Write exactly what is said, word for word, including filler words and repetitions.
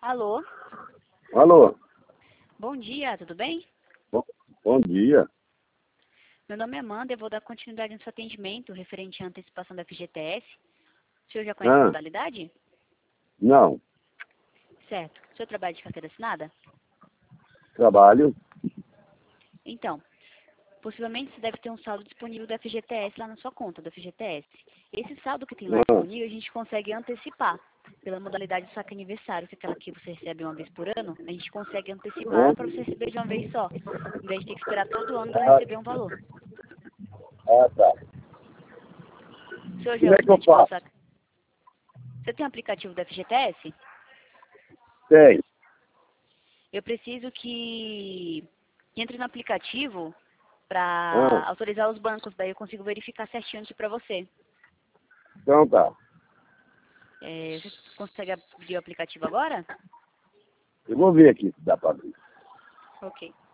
Alô? Alô? Bom dia, tudo bem? Bom, bom dia. Meu nome é Amanda, eu vou dar continuidade no seu atendimento referente à antecipação da F G T S. O senhor já conhece a Ah, modalidade? não. Certo. O senhor trabalha de carteira assinada? Trabalho. Então, possivelmente você deve ter um saldo disponível da F G T S lá na sua conta, da F G T S. Esse saldo que tem lá Ah, disponível, a gente consegue antecipar pela modalidade do saque aniversário, que é aquela que você recebe uma vez por ano, a gente consegue antecipar para você receber de uma vez só, em vez de ter que esperar todo ano para ah, receber um valor. ah, tá. O senhor já Como é que eu antecipou o faço? saque? Você tem um aplicativo da F G T S? Tem. Eu preciso que, que entre no aplicativo Ah, para autorizar os bancos, daí eu consigo verificar certinho aqui para você. então tá. É, você consegue abrir o aplicativo agora? Eu vou ver aqui se dá pra ver. Ok.